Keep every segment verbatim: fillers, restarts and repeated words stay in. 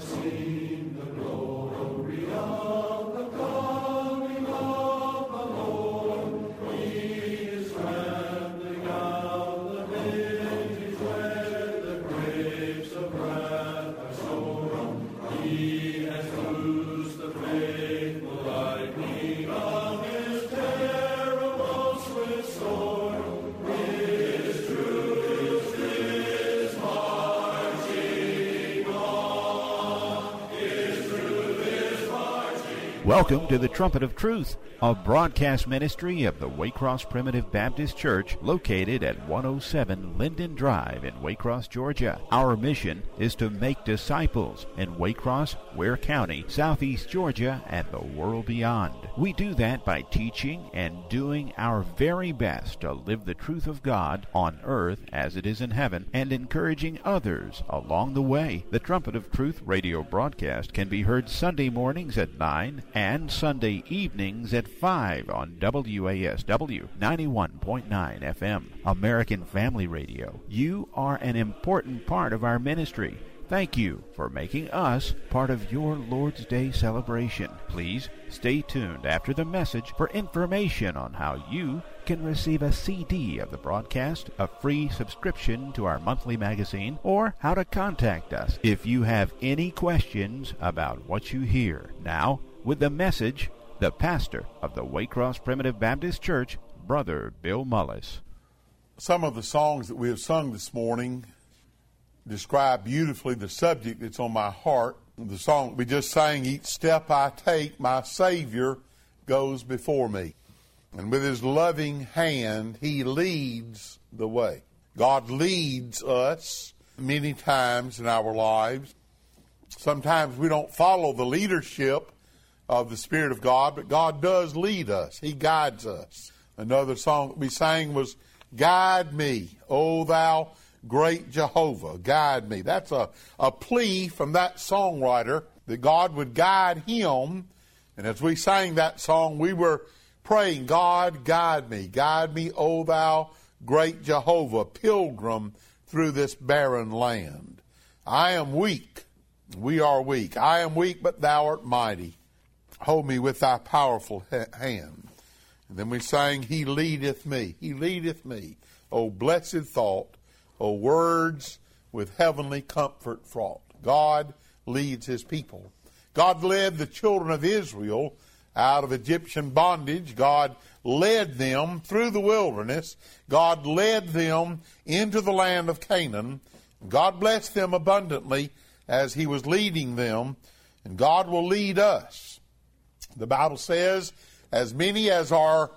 Welcome to the Trumpet of Truth, a broadcast ministry of the Waycross Primitive Baptist Church located at one oh seven Linden Drive in Waycross, Georgia. Our mission is to make disciples in Waycross, Ware County, Southeast Georgia, and the world beyond. We do that by teaching and doing our very best to live the truth of God on earth as it is in heaven and encouraging others along the way. The Trumpet of Truth radio broadcast can be heard Sunday mornings at nine and Sunday evenings at five on W A S W ninety-one point nine F M, American Family Radio. You are an important part of our ministry. Thank you for making us part of your Lord's Day celebration. Please stay tuned after the message for information on how you can receive a C D of the broadcast, a free subscription to our monthly magazine, or how to contact us if you have any questions about what you hear. Now, with the message, the pastor of the Waycross Primitive Baptist Church, Brother Bill Mullis. Some of the songs that we have sung this morning describe beautifully the subject that's on my heart. The song we just sang, "Each step I take, my Savior goes before me. And with his loving hand, he leads the way." God leads us many times in our lives. Sometimes we don't follow the leadership of the Spirit of God, but God does lead us. He guides us. Another song that we sang was, "Guide me, O thou great Jehovah, guide me." That's a, a plea from that songwriter that God would guide him. And as we sang that song, we were praying, "God, guide me, guide me, O thou great Jehovah, pilgrim through this barren land. I am weak, we are weak. I am weak, but thou art mighty. Hold me with thy powerful ha- hand." And then we sang, "He leadeth me, he leadeth me. O blessed thought, O words with heavenly comfort fraught." God leads his people. God led the children of Israel out of Egyptian bondage. God led them through the wilderness. God led them into the land of Canaan. God blessed them abundantly as he was leading them. And God will lead us. The Bible says, as many as are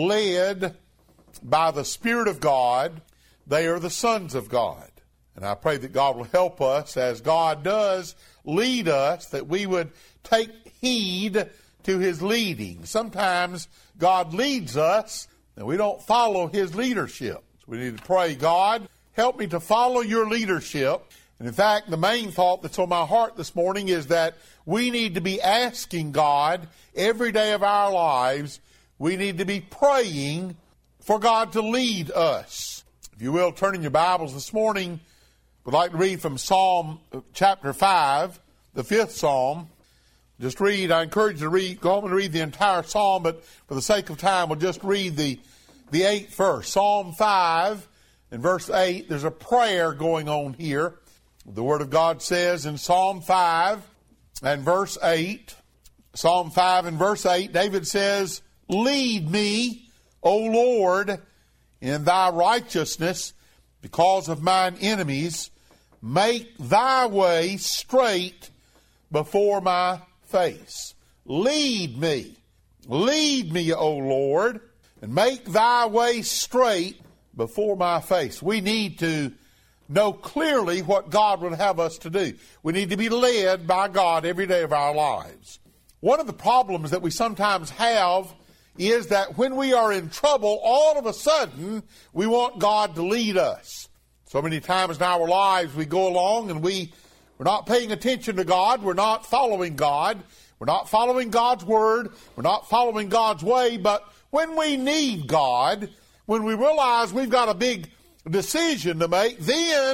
led by the Spirit of God, they are the sons of God. And I pray that God will help us as God does lead us, that we would take heed to his leading. Sometimes God leads us and we don't follow his leadership. So we need to pray, "God, help me to follow your leadership." And in fact, the main thought that's on my heart this morning is that we need to be asking God every day of our lives. We need to be praying for God to lead us. If you will, turn in your Bibles this morning. We'd like to read from Psalm chapter five, the fifth Psalm. Just read, I encourage you to read, go home and read the entire Psalm, but for the sake of time, we'll just read the, the eighth verse. Psalm five and verse eight, there's a prayer going on here. The Word of God says in Psalm five and verse eight, Psalm five and verse eight, David says, "Lead me, O Lord, in thy righteousness because of mine enemies. Make thy way straight before my face." Lead me, lead me, O Lord, and make thy way straight before my face. We need to know clearly what God would have us to do. We need to be led by God every day of our lives. One of the problems that we sometimes have is that when we are in trouble, all of a sudden, we want God to lead us. So many times in our lives, we go along and we, we're not paying attention to God. We're not following God. We're not following God's Word. We're not following God's way. But when we need God, when we realize we've got a big decision to make, then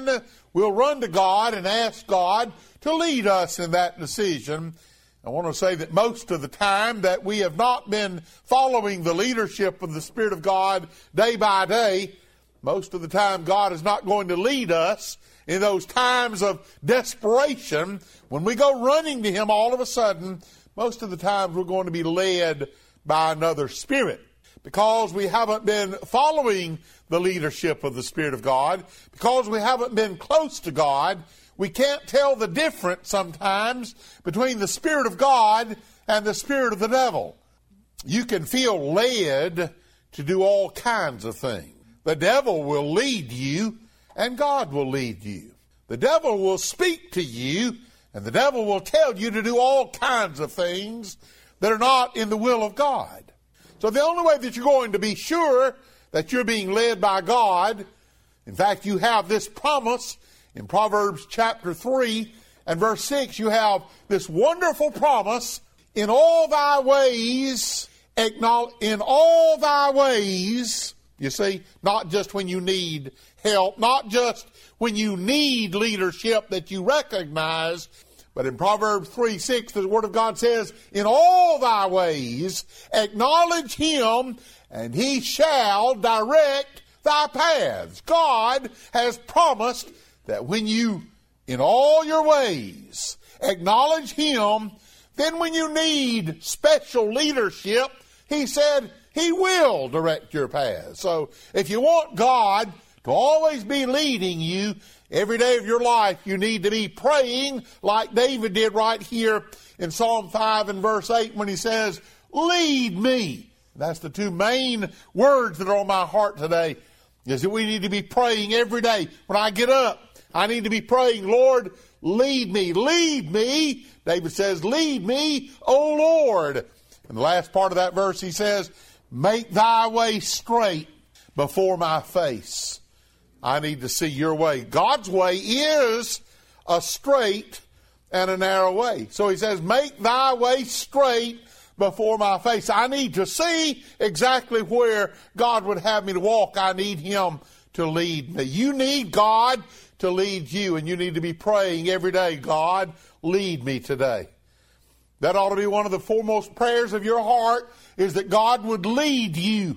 we'll run to God and ask God to lead us in that decision. I want to say that most of the time that we have not been following the leadership of the Spirit of God day by day, most of the time God is not going to lead us in those times of desperation. When we go running to Him all of a sudden, most of the times we're going to be led by another spirit. Because we haven't been following the leadership of the Spirit of God, because we haven't been close to God, we can't tell the difference sometimes between the Spirit of God and the spirit of the devil. You can feel led to do all kinds of things. The devil will lead you, and God will lead you. The devil will speak to you, and the devil will tell you to do all kinds of things that are not in the will of God. So the only way that you're going to be sure that you're being led by God, in fact, you have this promise in Proverbs chapter three and verse six. You have this wonderful promise, in all thy ways, acknowledge, in all thy ways, you see, not just when you need help, not just when you need leadership that you recognize, but in Proverbs three six, the Word of God says, in all thy ways acknowledge Him, and He shall direct thy paths. God has promised that when you, in all your ways, acknowledge Him, then when you need special leadership, He said He will direct your paths. So if you want God to always be leading you every day of your life, you need to be praying like David did right here in Psalm five and verse eight when he says, lead me. That's the two main words that are on my heart today, is that we need to be praying every day. When I get up, I need to be praying, Lord, lead me, lead me. David says, lead me, O Lord. In the last part of that verse, he says, make thy way straight before my face. I need to see your way. God's way is a straight and a narrow way. So he says, make thy way straight before my face. I need to see exactly where God would have me to walk. I need Him to lead me. You need God to lead you, and you need to be praying every day, God, lead me today. That ought to be one of the foremost prayers of your heart, is that God would lead you.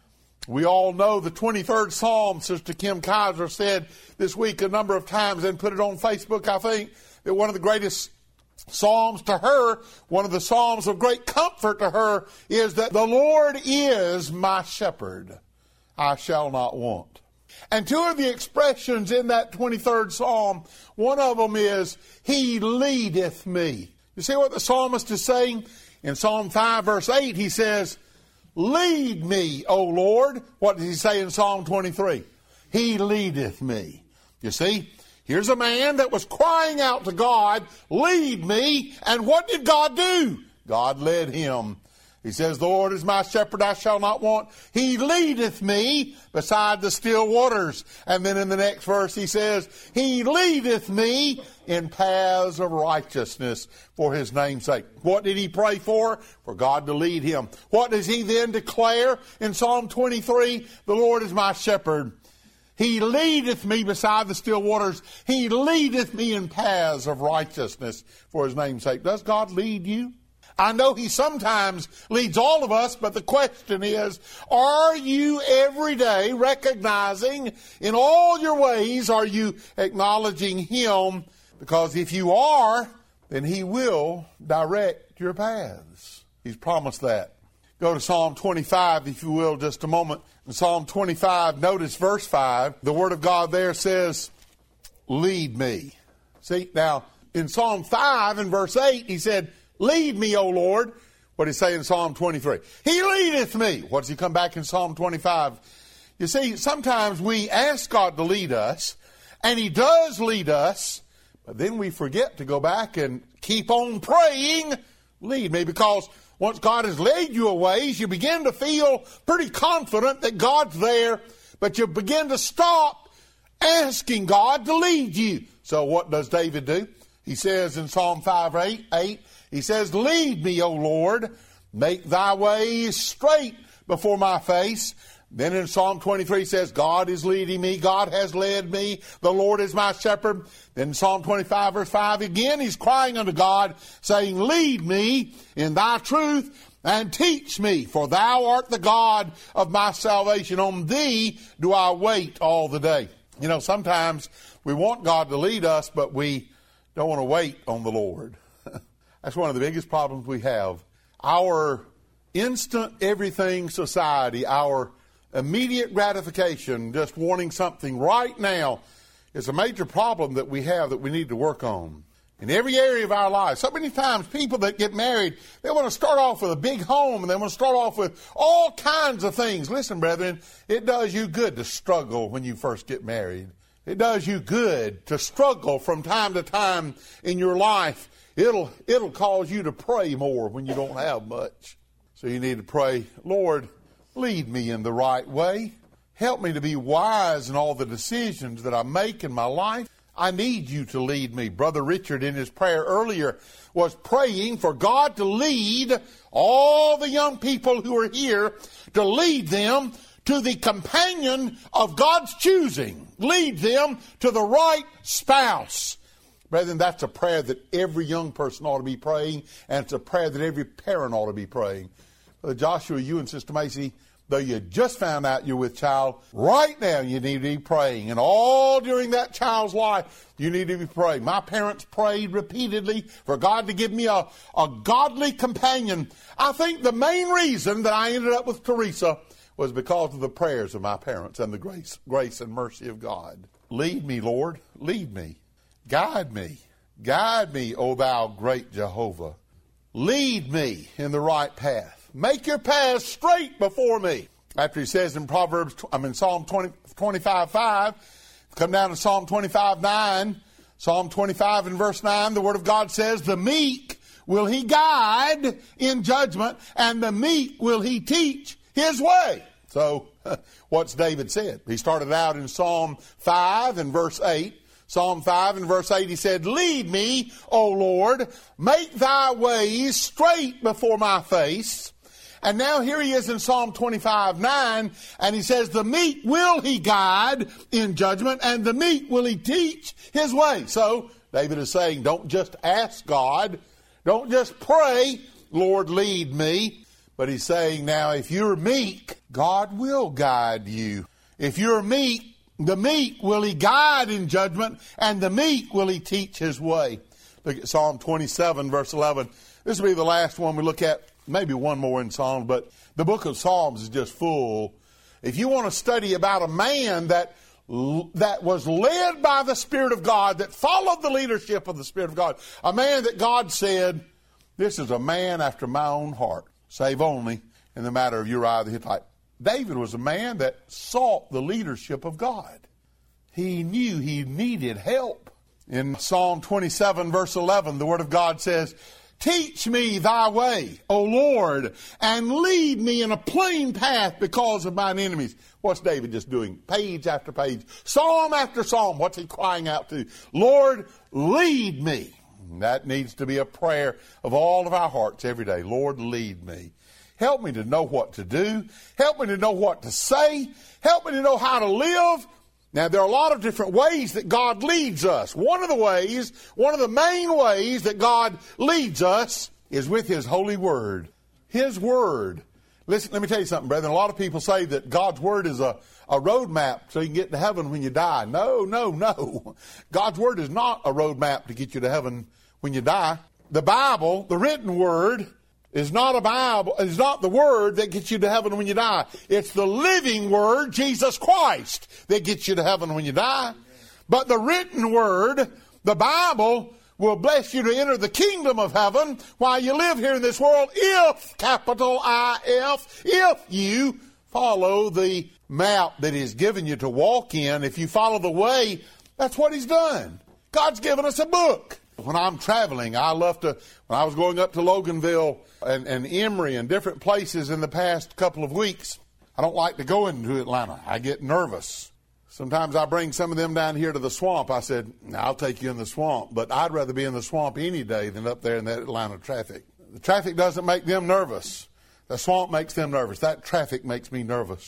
We all know the twenty-third Psalm. Sister Kim Kaiser said this week a number of times and put it on Facebook, I think, that one of the greatest Psalms to her, one of the Psalms of great comfort to her, is that the Lord is my shepherd, I shall not want. And two of the expressions in that twenty-third Psalm, one of them is, He leadeth me. You see what the psalmist is saying? In Psalm five verse eight, he says, lead me, O Lord. What does he say in Psalm twenty-three? He leadeth me. You see, here's a man that was crying out to God, lead me. And what did God do? God led him. He says, the Lord is my shepherd, I shall not want. He leadeth me beside the still waters. And then in the next verse he says, He leadeth me in paths of righteousness for His name's sake. What did he pray for? For God to lead him. What does he then declare in Psalm twenty-three? The Lord is my shepherd. He leadeth me beside the still waters. He leadeth me in paths of righteousness for His name's sake. Does God lead you? I know He sometimes leads all of us, but the question is, are you every day recognizing in all your ways, are you acknowledging Him? Because if you are, then He will direct your paths. He's promised that. Go to Psalm twenty-five, if you will, just a moment. In Psalm twenty-five, notice verse five. The Word of God there says, lead me. See, now, in Psalm five and verse eight, he said, lead me, O Lord. What did he say in Psalm twenty-three? He leadeth me. What does he come back in Psalm twenty-five? You see, sometimes we ask God to lead us, and He does lead us, but then we forget to go back and keep on praying, lead me, because once God has led you a ways, you begin to feel pretty confident that God's there, but you begin to stop asking God to lead you. So what does David do? He says in Psalm five, eight, eight, he says, lead me, O Lord, make thy ways straight before my face. Then in Psalm twenty-three says, God is leading me. God has led me. The Lord is my shepherd. Then in Psalm twenty-five, verse five, again he's crying unto God, saying, lead me in thy truth and teach me, for thou art the God of my salvation. On thee do I wait all the day. You know, sometimes we want God to lead us, but we don't want to wait on the Lord. That's one of the biggest problems we have. Our instant everything society, our immediate gratification, just wanting something right now, is a major problem that we have that we need to work on. In every area of our lives, so many times people that get married, they want to start off with a big home and they want to start off with all kinds of things. Listen, brethren, it does you good to struggle when you first get married. It does you good to struggle from time to time in your life. It'll, it'll cause you to pray more when you don't have much. So you need to pray, Lord, lead me in the right way. Help me to be wise in all the decisions that I make in my life. I need you to lead me. Brother Richard, in his prayer earlier, was praying for God to lead all the young people who are here, to lead them to the companion of God's choosing. Lead them to the right spouse. Brethren, that's a prayer that every young person ought to be praying, and it's a prayer that every parent ought to be praying. Brother Joshua, you and Sister Macy, though you just found out you're with child, right now you need to be praying. And all during that child's life, you need to be praying. My parents prayed repeatedly for God to give me a, a godly companion. I think the main reason that I ended up with Teresa was because of the prayers of my parents and the grace, grace and mercy of God. Lead me, Lord. Lead me. Guide me. Guide me, O thou great Jehovah. Lead me in the right path. Make your path straight before me. After he says in Proverbs, I mean Psalm twenty, twenty-five, five, come down to Psalm twenty-five, nine. Psalm twenty-five and verse nine, the Word of God says, the meek will he guide in judgment, and the meek will he teach his way. So, what's David said? He started out in Psalm five and verse eight. Psalm five and verse eight, he said, lead me, O Lord, make thy ways straight before my face. And now here he is in Psalm twenty-five, nine, and he says, the meek will he guide in judgment, and the meek will he teach his way. So, David is saying, don't just ask God, don't just pray, Lord, lead me. But he's saying now, if you're meek, God will guide you. If you're meek, the meek will he guide in judgment, and the meek will he teach his way. Look at Psalm twenty-seven, verse eleven. This will be the last one we look at. Maybe one more in Psalms, but the book of Psalms is just full. If you want to study about a man that that was led by the Spirit of God, that followed the leadership of the Spirit of God, a man that God said, this is a man after my own heart, save only in the matter of Uriah the Hittite. David was a man that sought the leadership of God. He knew he needed help. In Psalm twenty-seven, verse eleven, the Word of God says, teach me thy way, O Lord, and lead me in a plain path because of mine enemies. What's David just doing? Page after page, psalm after psalm. What's he crying out to? Lord, lead me. And that needs to be a prayer of all of our hearts every day. Lord, lead me. Help me to know what to do. Help me to know what to say. Help me to know how to live. Now, there are a lot of different ways that God leads us. One of the ways, one of the main ways that God leads us is with His holy word. His word. Listen, let me tell you something, brethren. A lot of people say that God's word is a, a roadmap so you can get to heaven when you die. No, no, no. God's word is not a roadmap to get you to heaven when you die. The Bible, the written word, is not a Bible, is not the word that gets you to heaven when you die. It's the living word, Jesus Christ, that gets you to heaven when you die. But the written word, the Bible, will bless you to enter the kingdom of heaven while you live here in this world if, capital I F, if you follow the map that He's given you to walk in. If you follow the way, that's what He's done. God's given us a book. When I'm traveling, I love to, when I was going up to Loganville and, and Emory and different places in the past couple of weeks, I don't like to go into Atlanta. I get nervous. Sometimes I bring some of them down here to the swamp. I said, I'll take you in the swamp, but I'd rather be in the swamp any day than up there in that Atlanta traffic. The traffic doesn't make them nervous. The swamp makes them nervous. That traffic makes me nervous.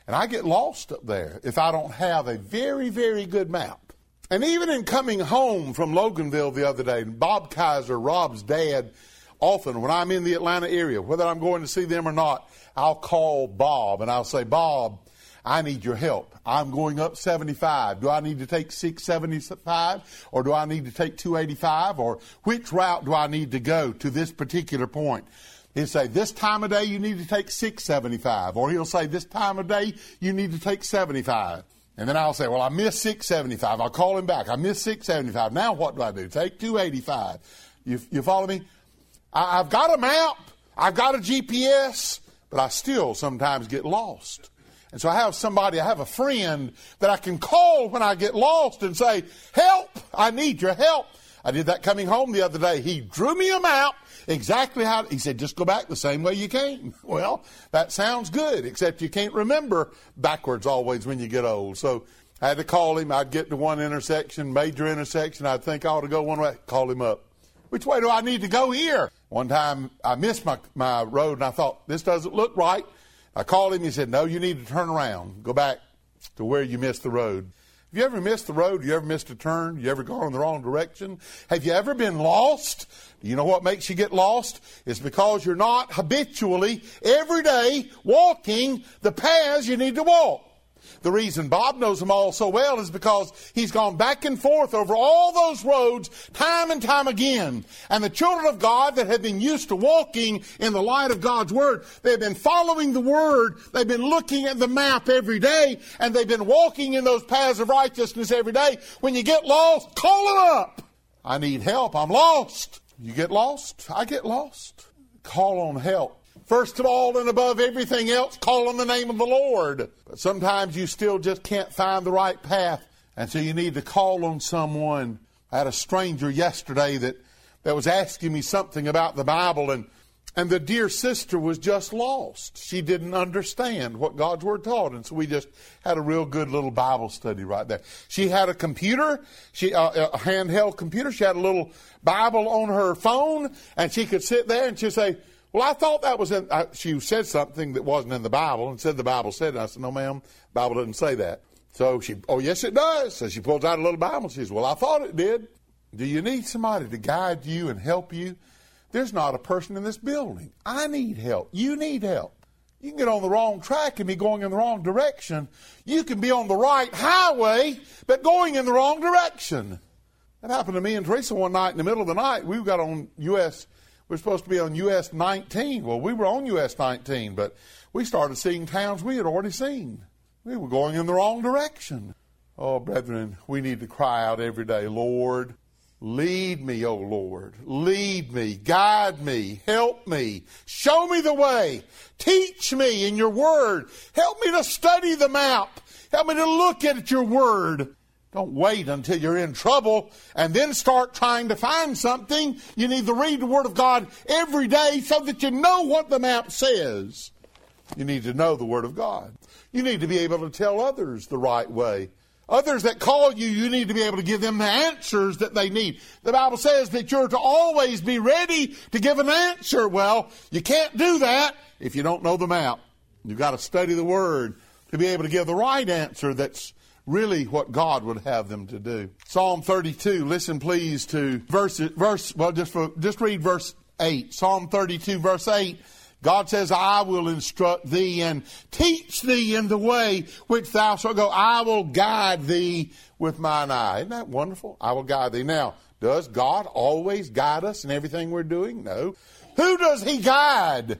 And I get lost up there if I don't have a very, very good map. And even in coming home from Loganville the other day, Bob Kaiser, Rob's dad, often when I'm in the Atlanta area, whether I'm going to see them or not, I'll call Bob and I'll say, Bob, I need your help. I'm going up seventy-five. Do I need to take six seventy-five or do I need to take two eighty-five, or which route do I need to go to this particular point? He'll say, this time of day you need to take six seventy-five, or he'll say, this time of day you need to take seventy-five. And then I'll say, well, I missed six seventy-five. I'll call him back. I missed six seventy-five. Now what do I do? Take two eighty-five. You, you follow me? I, I've got a map. I've got a G P S, but I still sometimes get lost. And so I have somebody, I have a friend that I can call when I get lost and say, help, I need your help. I did that coming home the other day. He drew me a map, exactly how, he said, just go back the same way you came. Well, that sounds good, except you can't remember backwards always when you get old. So I had to call him. I'd get to one intersection, major intersection. I'd think I ought to go one way. Call him up. Which way do I need to go here? One time I missed my, my road and I thought, this doesn't look right. I called him. He said, no, you need to turn around. Go back to where you missed the road. Have you ever missed the road? You ever missed a turn? You ever gone in the wrong direction? Have you ever been lost? Do you know what makes you get lost? It's because you're not habitually, every day, walking the paths you need to walk. The reason Bob knows them all so well is because he's gone back and forth over all those roads time and time again. And the children of God that have been used to walking in the light of God's Word, they've been following the Word, they've been looking at the map every day, and they've been walking in those paths of righteousness every day. When you get lost, call it up. I need help. I'm lost. You get lost? I get lost. Call on help. First of all and above everything else, call on the name of the Lord. But sometimes you still just can't find the right path, and so you need to call on someone. I had a stranger yesterday that, that was asking me something about the Bible, and, and the dear sister was just lost. She didn't understand what God's Word taught, and so we just had a real good little Bible study right there. She had a computer, she uh, a handheld computer. She had a little Bible on her phone, and she could sit there and she'd say, well, I thought that was in, I, she said something that wasn't in the Bible and said the Bible said it. And I said, no, ma'am, the Bible doesn't say that. So she, oh, yes, it does. So she pulls out a little Bible and she says, well, I thought it did. Do you need somebody to guide you and help you? There's not a person in this building. I need help. You need help. You can get on the wrong track and be going in the wrong direction. You can be on the right highway, but going in the wrong direction. That happened to me and Teresa one night in the middle of the night. We got on U S We're supposed to be on U S nineteen. Well, we were on U S nineteen, but we started seeing towns we had already seen. We were going in the wrong direction. Oh, brethren, we need to cry out every day, Lord, lead me, oh Lord. Lead me, guide me, help me, show me the way. Teach me in your word. Help me to study the map. Help me to look at your word. Don't wait until you're in trouble and then start trying to find something. You need to read the Word of God every day so that you know what the map says. You need to know the Word of God. You need to be able to tell others the right way. Others that call you, you need to be able to give them the answers that they need. The Bible says that you're to always be ready to give an answer. Well, you can't do that if you don't know the map. You've got to study the Word to be able to give the right answer that's really what God would have them to do. Psalm thirty-two, listen please to verse, verse well, just, for, just read verse eight. Psalm thirty-two, verse eight. God says, I will instruct thee and teach thee in the way which thou shalt go. I will guide thee with mine eye. Isn't that wonderful? I will guide thee. Now, does God always guide us in everything we're doing? No. Who does he guide?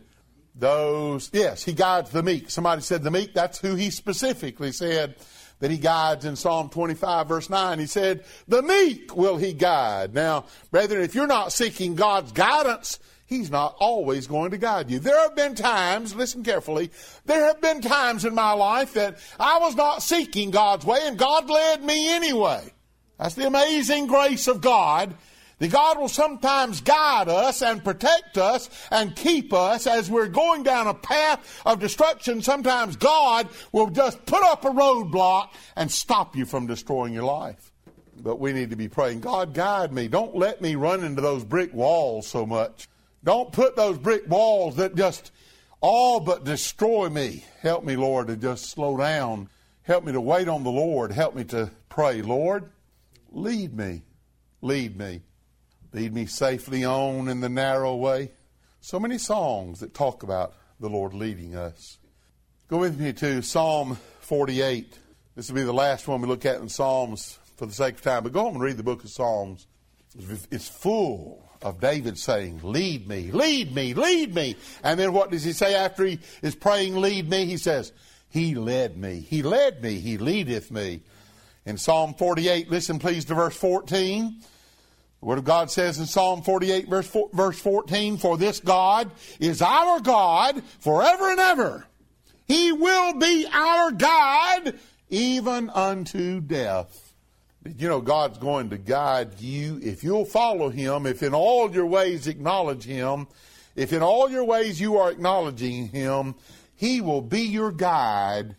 Those, yes, he guides the meek. Somebody said the meek, that's who he specifically said that he guides in Psalm twenty-five, verse nine. He said, the meek will he guide. Now, brethren, if you're not seeking God's guidance, he's not always going to guide you. There have been times, listen carefully, there have been times in my life that I was not seeking God's way, and God led me anyway. That's the amazing grace of God. That God will sometimes guide us and protect us and keep us as we're going down a path of destruction. Sometimes God will just put up a roadblock and stop you from destroying your life. But we need to be praying, God, guide me. Don't let me run into those brick walls so much. Don't put those brick walls that just all but destroy me. Help me, Lord, to just slow down. Help me to wait on the Lord. Help me to pray. Lord, lead me. Lead me. Lead me safely on in the narrow way. So many songs that talk about the Lord leading us. Go with me to Psalm forty-eight. This will be the last one we look at in Psalms for the sake of time. But go home and read the book of Psalms. It's full of David saying, lead me, lead me, lead me. And then what does he say after he is praying, lead me? He says, he led me. He led me. He leadeth me. In Psalm forty-eight, listen please to verse fourteen. The Word of God says in Psalm forty-eight, verse fourteen, for this God is our God forever and ever. He will be our God even unto death. Did you know God's going to guide you if you'll follow Him, if in all your ways acknowledge Him, if in all your ways you are acknowledging Him, He will be your guide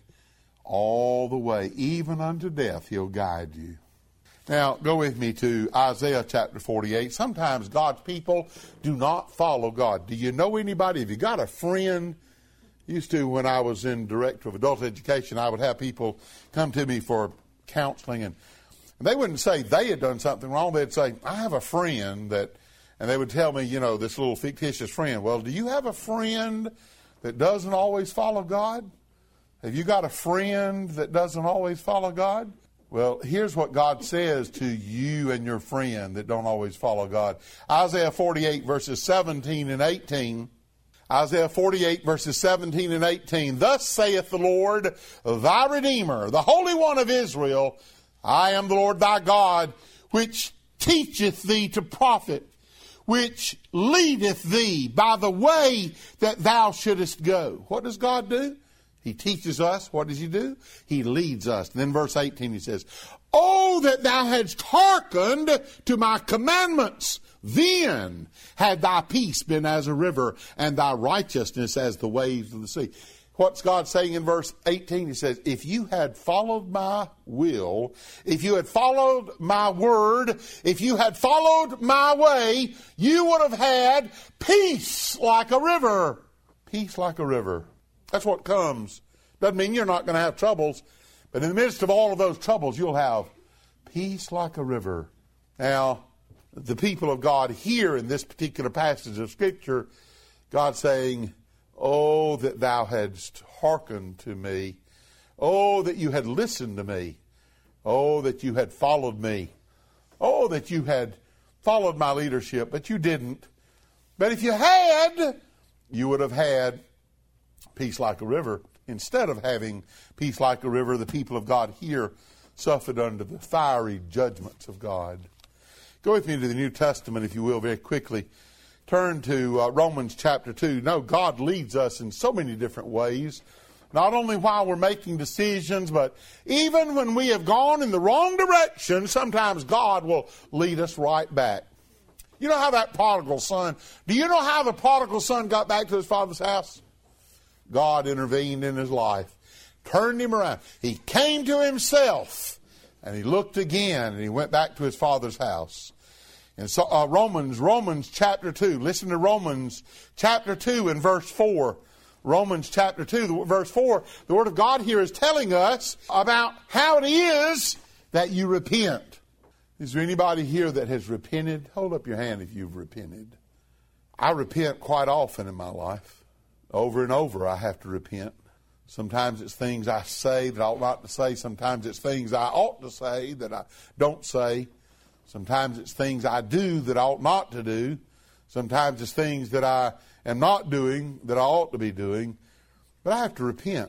all the way. Even unto death He'll guide you. Now, go with me to Isaiah chapter forty-eight. Sometimes God's people do not follow God. Do you know anybody? Have you got a friend? Used to, when I was in director of adult education, I would have people come to me for counseling, and, and they wouldn't say they had done something wrong. They'd say, I have a friend that, and they would tell me, you know, this little fictitious friend. Well, do you have a friend that doesn't always follow God? Have you got a friend that doesn't always follow God? Well, here's what God says to you and your friend that don't always follow God. Isaiah forty-eight, verses seventeen and eighteen. Isaiah forty-eight, verses seventeen and eighteen. Thus saith the Lord, thy Redeemer, the Holy One of Israel, I am the Lord thy God, which teacheth thee to profit, which leadeth thee by the way that thou shouldest go. What does God do? He teaches us. What does He do? He leads us. And then verse eighteen, He says, oh, that thou hadst hearkened to my commandments, then had thy peace been as a river, and thy righteousness as the waves of the sea. What's God saying in verse eighteen? He says, if you had followed my will, if you had followed my word, if you had followed my way, you would have had peace like a river. Peace like a river. That's what comes. Doesn't mean you're not going to have troubles, but in the midst of all of those troubles, you'll have peace like a river. Now, the people of God here in this particular passage of Scripture, God saying, oh, that thou hadst hearkened to me. Oh, that you had listened to me. Oh, that you had followed me. Oh, that you had followed my leadership, but you didn't. But if you had, you would have had peace like a river. Instead of having peace like a river, the people of God here suffered under the fiery judgments of God. Go with me to the New Testament, if you will, very quickly. Turn to uh, Romans chapter two. No, God leads us in so many different ways. Not only while we're making decisions, but even when we have gone in the wrong direction, sometimes God will lead us right back. You know how that prodigal son, do you know how the prodigal son got back to his father's house? God intervened in his life, turned him around. He came to himself, and he looked again, and he went back to his father's house. And so uh, Romans, Romans chapter two. Listen to Romans chapter two and verse four. Romans chapter two, verse four. The Word of God here is telling us about how it is that you repent. Is there anybody here that has repented? Hold up your hand if you've repented. I repent quite often in my life. Over and over I have to repent. Sometimes it's things I say that I ought not to say. Sometimes it's things I ought to say that I don't say. Sometimes it's things I do that I ought not to do. Sometimes it's things that I am not doing that I ought to be doing. But I have to repent.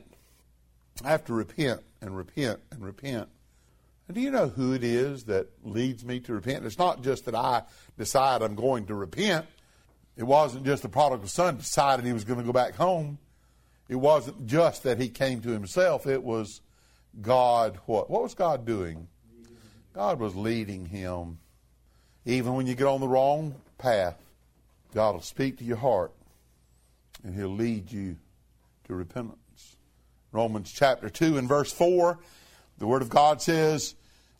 I have to repent and repent and repent. And do you know who it is that leads me to repent? It's not just that I decide I'm going to repent. It wasn't just the prodigal son decided he was going to go back home. It wasn't just that he came to himself. It was God. What? What was God doing? God was leading him. Even when you get on the wrong path, God will speak to your heart and He'll lead you to repentance. Romans chapter two and verse four, the Word of God says,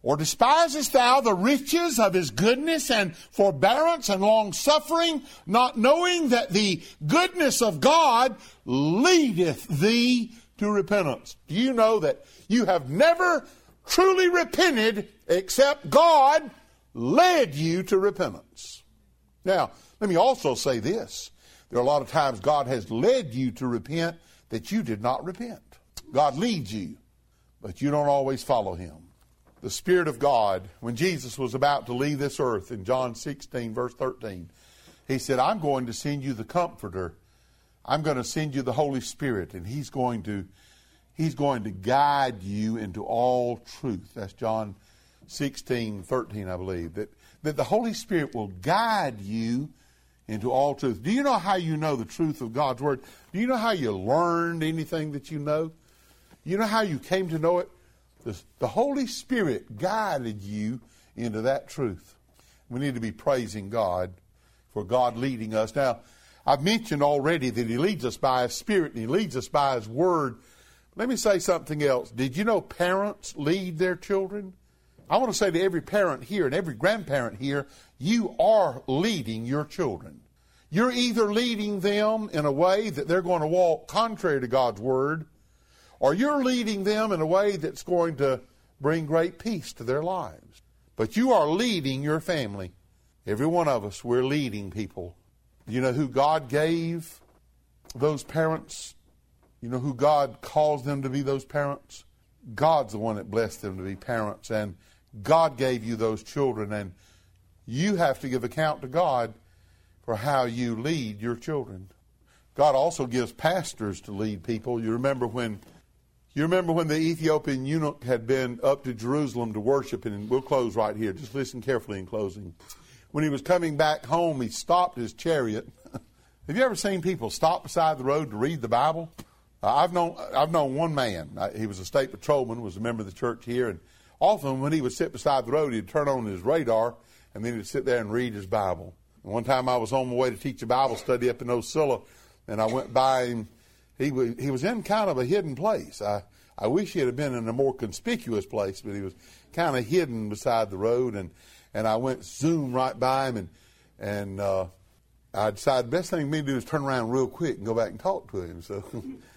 Or despisest thou the riches of his goodness and forbearance and long-suffering, not knowing that the goodness of God leadeth thee to repentance? Do you know that you have never truly repented except God led you to repentance? Now, let me also say this. There are a lot of times God has led you to repent that you did not repent. God leads you, but you don't always follow him. The Spirit of God, when Jesus was about to leave this earth in John sixteen, verse thirteen, he said, I'm going to send you the Comforter. I'm going to send you the Holy Spirit, and he's going to, he's going to guide you into all truth. That's John sixteen, thirteen, I believe. That, that the Holy Spirit will guide you into all truth. Do you know how you know the truth of God's Word? Do you know how you learned anything that you know? You know how you came to know it? The, the Holy Spirit guided you into that truth. We need to be praising God for God leading us. Now, I've mentioned already that he leads us by his Spirit and he leads us by his Word. Let me say something else. Did you know parents lead their children? I want to say to every parent here and every grandparent here, you are leading your children. You're either leading them in a way that they're going to walk contrary to God's Word, or you're leading them in a way that's going to bring great peace to their lives. But you are leading your family. Every one of us, we're leading people. You know who God gave those parents? You know who God caused them to be those parents? God's the one that blessed them to be parents, and God gave you those children, and you have to give account to God for how you lead your children. God also gives pastors to lead people. You remember when you remember when the Ethiopian eunuch had been up to Jerusalem to worship, and we'll close right here. Just listen carefully in closing. When he was coming back home, he stopped his chariot. Have you ever seen people stop beside the road to read the Bible? Uh, I've known I've known one man. I, he was a state patrolman, was a member of the church here, and often when he would sit beside the road, he'd turn on his radar, and then he'd sit there and read his Bible. And one time I was on my way to teach a Bible study up in Ocilla, and I went by him. He was, he was in kind of a hidden place. I, I wish he had been in a more conspicuous place, but he was kind of hidden beside the road, and, and I went zoom right by him, and, and uh, I decided the best thing for me to do is turn around real quick and go back and talk to him. So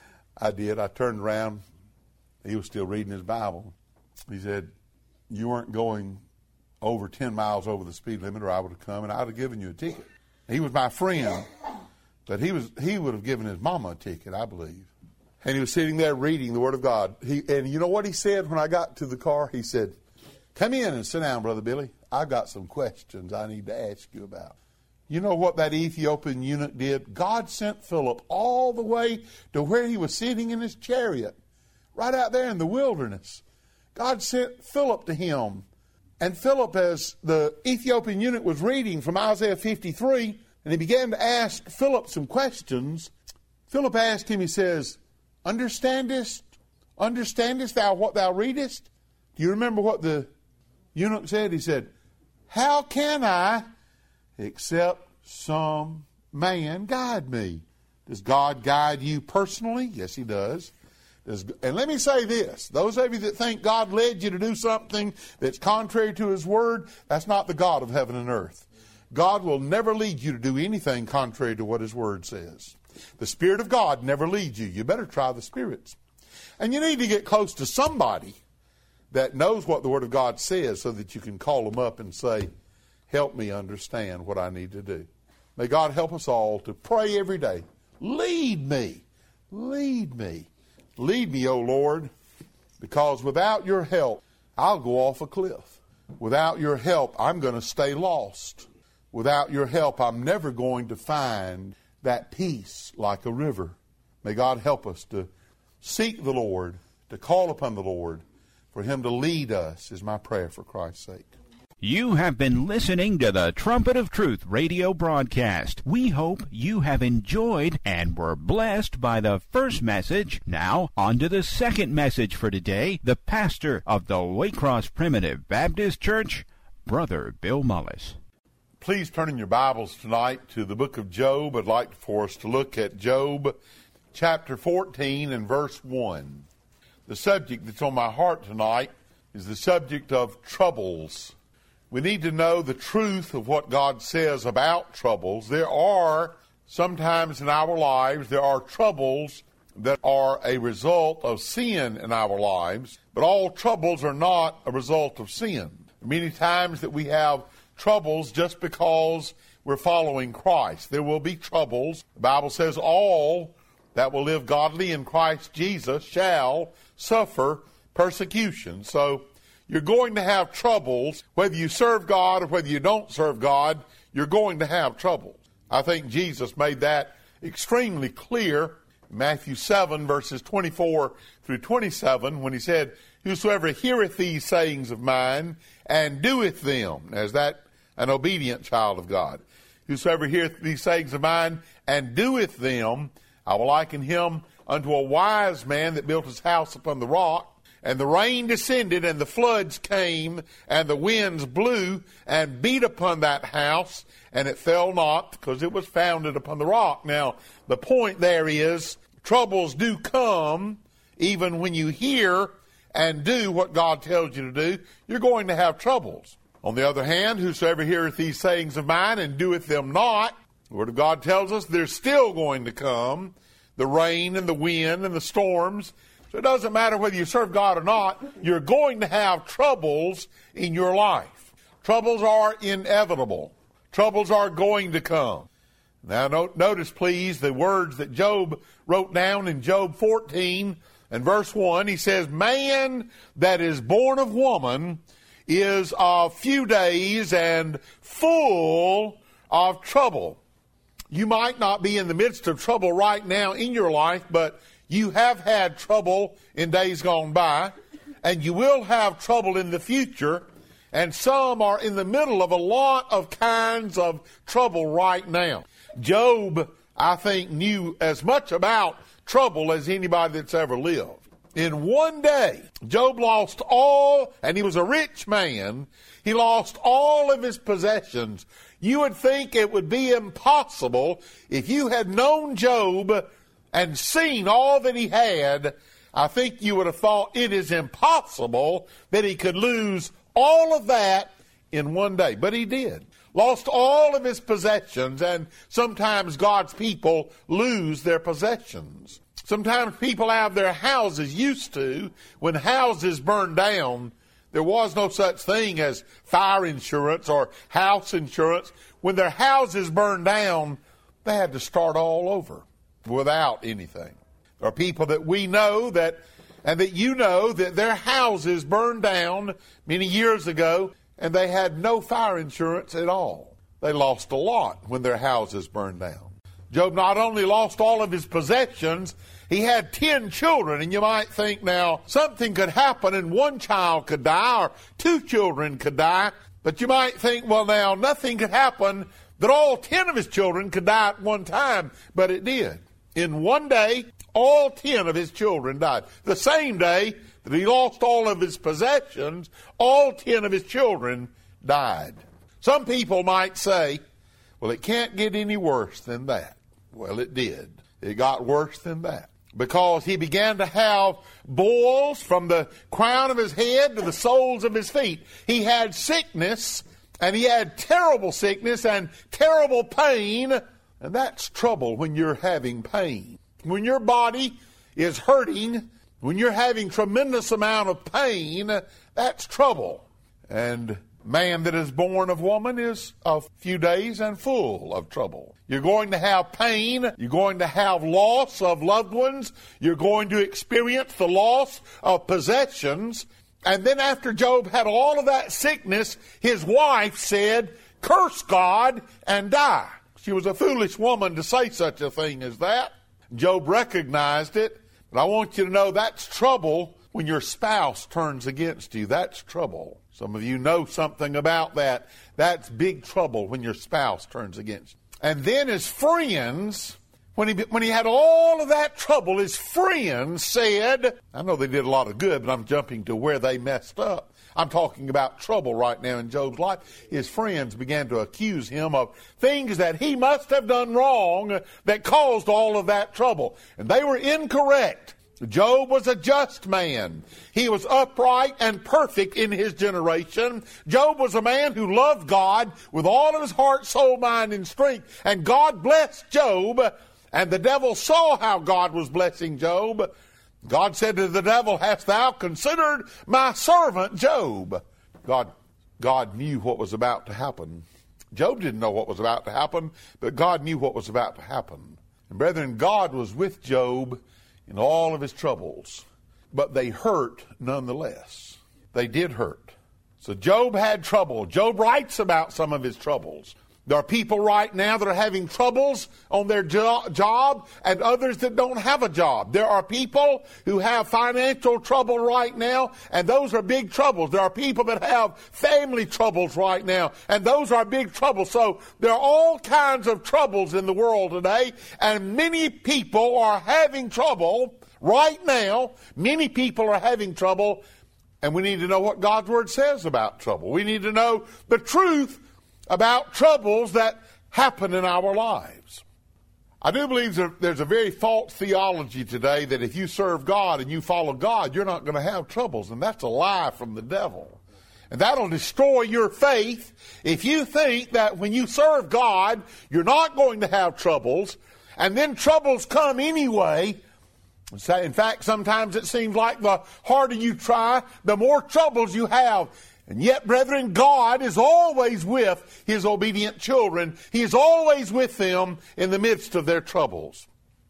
I did. I turned around. He was still reading his Bible. He said, you weren't going over ten miles over the speed limit, or I would have come and I would have given you a ticket. He was my friend, but he was he would have given his mama a ticket, I believe. And he was sitting there reading the Word of God. He, and you know what he said when I got to the car? He said, come in and sit down, Brother Billy. I've got some questions I need to ask you about. You know what that Ethiopian eunuch did? God sent Philip all the way to where he was sitting in his chariot, right out there in the wilderness. God sent Philip to him. And Philip, as the Ethiopian eunuch was reading from Isaiah fifty-three, and he began to ask Philip some questions, Philip asked him, he says, Understandest, understandest thou what thou readest? Do you remember what the eunuch said? He said, how can I, except some man guide me? Does God guide you personally? Yes, he does. Does, and let me say this. Those of you that think God led you to do something that's contrary to his word, that's not the God of heaven and earth. God will never lead you to do anything contrary to what his word says. The Spirit of God never leads you. You better try the spirits. And you need to get close to somebody that knows what the Word of God says so that you can call them up and say, help me understand what I need to do. May God help us all to pray every day. Lead me. Lead me. Lead me, O Lord, because without your help, I'll go off a cliff. Without your help, I'm going to stay lost. Without your help, I'm never going to find that peace like a river. May God help us to seek the Lord, to call upon the Lord, for him to lead us is my prayer for Christ's sake. You have been listening to the Trumpet of Truth radio broadcast. We hope you have enjoyed and were blessed by the first message. Now, on to the second message for today. The pastor of the Waycross Primitive Baptist Church, Brother Bill Mullis. Please turn in your Bibles tonight to the book of Job. I'd like for us to look at Job chapter fourteen and verse one. The subject that's on my heart tonight is the subject of troubles. We need to know the truth of what God says about troubles. There are sometimes in our lives, there are troubles that are a result of sin in our lives, but all troubles are not a result of sin. Many times that we have troubles just because we're following Christ. There will be troubles. The Bible says all that will live godly in Christ Jesus shall suffer persecution. So you're going to have troubles. Whether you serve God or whether you don't serve God, you're going to have troubles. I think Jesus made that extremely clear in Matthew seven, verses twenty-four through twenty-seven, when he said, "Whosoever heareth these sayings of mine and doeth them," as that an obedient child of God, "whosoever heareth these sayings of mine and doeth them, I will liken him unto a wise man that built his house upon the rock. And the rain descended, and the floods came, and the winds blew, and beat upon that house, and it fell not, because it was founded upon the rock." Now, the point there is, troubles do come, even when you hear and do what God tells you to do. You're going to have troubles. On the other hand, "Whosoever heareth these sayings of mine and doeth them not," the Word of God tells us there's still going to come the rain and the wind and the storms. So it doesn't matter whether you serve God or not, you're going to have troubles in your life. Troubles are inevitable. Troubles are going to come. Now notice, please, the words that Job wrote down in Job fourteen and verse one. He says, "Man that is born of woman is of few days and full of trouble." You might not be in the midst of trouble right now in your life, but you have had trouble in days gone by, and you will have trouble in the future, and some are in the middle of a lot of kinds of trouble right now. Job, I think, knew as much about trouble as anybody that's ever lived. In one day, Job lost all, and he was a rich man, he lost all of his possessions. You would think it would be impossible if you had known Job and seen all that he had. I think you would have thought it is impossible that he could lose all of that in one day. But he did. Lost all of his possessions, and sometimes God's people lose their possessions. Sometimes people have their houses. Used to, when houses burned down, there was no such thing as fire insurance or house insurance. When their houses burned down, they had to start all over without anything. There are people that we know that, and that you know, that their houses burned down many years ago, and they had no fire insurance at all. They lost a lot when their houses burned down. Job not only lost all of his possessions, he had ten children, and you might think now something could happen and one child could die or two children could die, but you might think, well, now nothing could happen that all ten of his children could die at one time, but it did. In one day, all ten of his children died. The same day that he lost all of his possessions, all ten of his children died. Some people might say, well, it can't get any worse than that. Well, it did. It got worse than that, because he began to have boils from the crown of his head to the soles of his feet. He had sickness, and he had terrible sickness and terrible pain, and that's trouble when you're having pain. When your body is hurting, when you're having tremendous amount of pain, that's trouble. And man that is born of woman is of few days and full of trouble. You're going to have pain. You're going to have loss of loved ones. You're going to experience the loss of possessions. And then after Job had all of that sickness, his wife said, "Curse God and die." She was a foolish woman to say such a thing as that. Job recognized it. But I want you to know that's trouble when your spouse turns against you. That's trouble. Some of you know something about that. That's big trouble when your spouse turns against you. And then his friends, when he when he had all of that trouble, his friends said, I know they did a lot of good, but I'm jumping to where they messed up. I'm talking about trouble right now in Job's life. His friends began to accuse him of things that he must have done wrong that caused all of that trouble. And they were incorrect. Job was a just man. He was upright and perfect in his generation. Job was a man who loved God with all of his heart, soul, mind, and strength. And God blessed Job, and the devil saw how God was blessing Job. God said to the devil, "Hast thou considered my servant Job?" God, God knew what was about to happen. Job didn't know what was about to happen, but God knew what was about to happen. And brethren, God was with Job in all of his troubles, but they hurt nonetheless. They did hurt. So Job had trouble. Job writes about some of his troubles. There are people right now that are having troubles on their jo- job and others that don't have a job. There are people who have financial trouble right now, and those are big troubles. There are people that have family troubles right now, and those are big troubles. So there are all kinds of troubles in the world today, and many people are having trouble right now. Many people are having trouble, and we need to know what God's Word says about trouble. We need to know the truth about troubles that happen in our lives. I do believe there's a very false theology today that if you serve God and you follow God, you're not going to have troubles, and that's a lie from the devil. And that'll destroy your faith if you think that when you serve God, you're not going to have troubles, and then troubles come anyway. In fact, sometimes it seems like the harder you try, the more troubles you have. And yet, brethren, God is always with His obedient children. He is always with them in the midst of their troubles.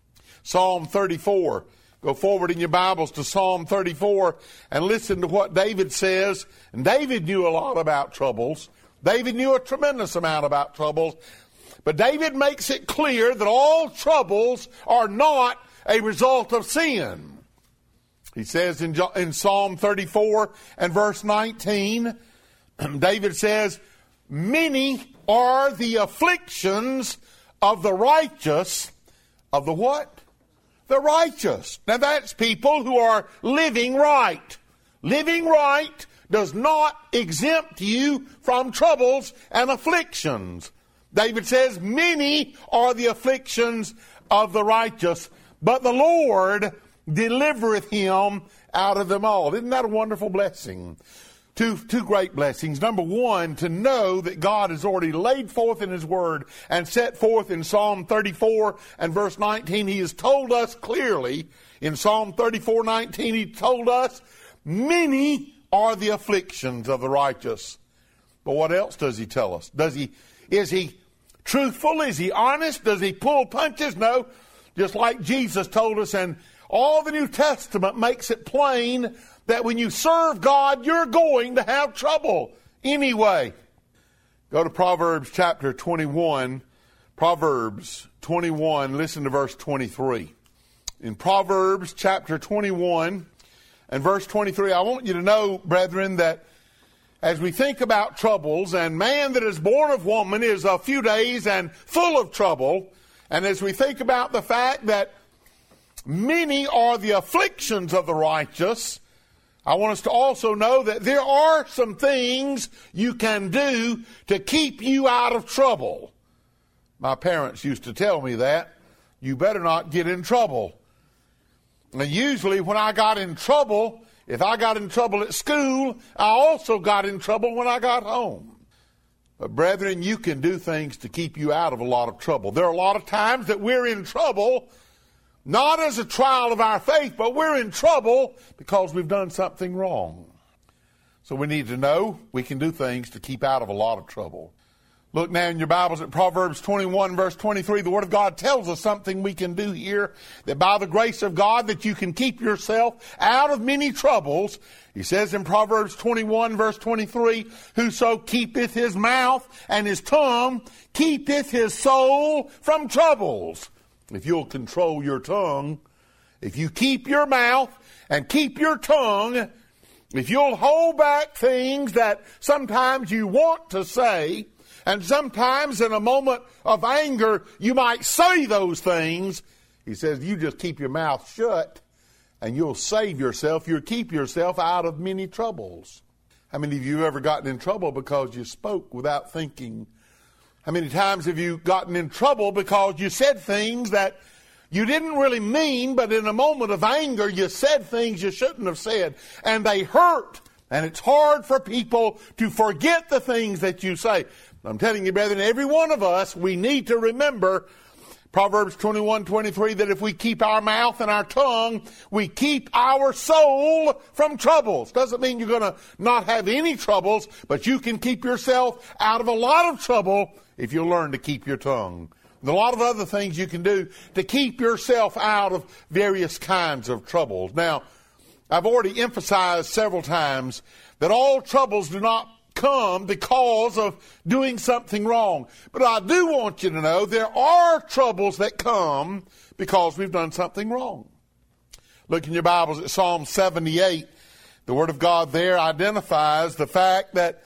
Psalm thirty-four. Go forward in your Bibles to Psalm thirty-four and listen to what David says. And David knew a lot about troubles. David knew a tremendous amount about troubles. But David makes it clear that all troubles are not a result of sin. He says in, in Psalm thirty-four and verse nineteen, David says, "Many are the afflictions of the righteous." Of the what? The righteous. Now that's people who are living right. Living right does not exempt you from troubles and afflictions. David says, "Many are the afflictions of the righteous, but the Lord delivereth him out of them all." Isn't that a wonderful blessing? Two, two great blessings. Number one, to know that God has already laid forth in His Word and set forth in Psalm thirty-four and verse nineteen. He has told us clearly in Psalm thirty-four nineteen, He told us, "Many are the afflictions of the righteous." But what else does He tell us? Does He, is He truthful? Is He honest? Does He pull punches? No. Just like Jesus told us, and all the New Testament makes it plain that when you serve God, you're going to have trouble anyway. Go to Proverbs chapter twenty-one. Proverbs twenty-one, listen to verse twenty-three. In Proverbs chapter twenty-one and verse twenty-three, I want you to know, brethren, that as we think about troubles, and man that is born of woman is a few days and full of trouble, and as we think about the fact that many are the afflictions of the righteous, I want us to also know that there are some things you can do to keep you out of trouble. My parents used to tell me that. You better not get in trouble. And usually when I got in trouble, if I got in trouble at school, I also got in trouble when I got home. But brethren, you can do things to keep you out of a lot of trouble. There are a lot of times that we're in trouble, not as a trial of our faith, but we're in trouble because we've done something wrong. So we need to know we can do things to keep out of a lot of trouble. Look now in your Bibles at Proverbs twenty-one, verse twenty-three. The Word of God tells us something we can do here, that by the grace of God that you can keep yourself out of many troubles. He says in Proverbs twenty-one, verse twenty-three, "Whoso keepeth his mouth and his tongue keepeth his soul from troubles." If you'll control your tongue, if you keep your mouth and keep your tongue, if you'll hold back things that sometimes you want to say, and sometimes in a moment of anger you might say those things, he says you just keep your mouth shut and you'll save yourself, you'll keep yourself out of many troubles. How many of you have ever gotten in trouble because you spoke without thinking? How many times have you gotten in trouble because you said things that You didn't really mean, but in a moment of anger, you said things you shouldn't have said, and they hurt. And it's hard for people to forget the things that you say. I'm telling you, brethren, every one of us, we need to remember Proverbs twenty-one twenty-three, that if we keep our mouth and our tongue, we keep our soul from troubles. Doesn't mean you're going to not have any troubles, but you can keep yourself out of a lot of trouble if you learn to keep your tongue. There's a lot of other things you can do to keep yourself out of various kinds of troubles. Now, I've already emphasized several times that all troubles do not come because of doing something wrong. But I do want you to know there are troubles that come because we've done something wrong. Look in your Bibles at Psalm seventy-eight. The Word of God there identifies the fact that